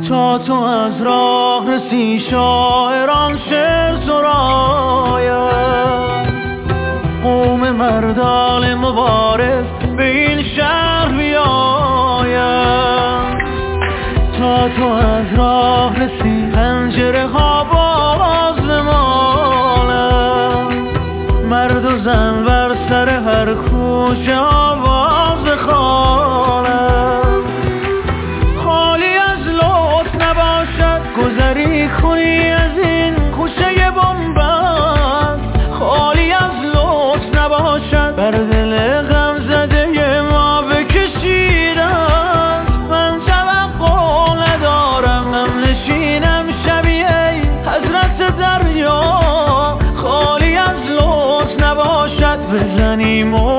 تا تو از راه رسی شاعران شعر سراید، قوم مردان مبارز به این شهر بیاید. تا تو از راه رسی پنجره ها باز بمالد، مرد و زن بر سر هر کوچه آواز خوانند. خالی از لطف نباشد گذری کنی از این کوچه بنبست، خالی از لطف نباشد بر دل غم زده ما بکشیدند. من توقع ندارم هم نشینم شبیه حضرت دریا، خالی از لطف نباشد بزنیم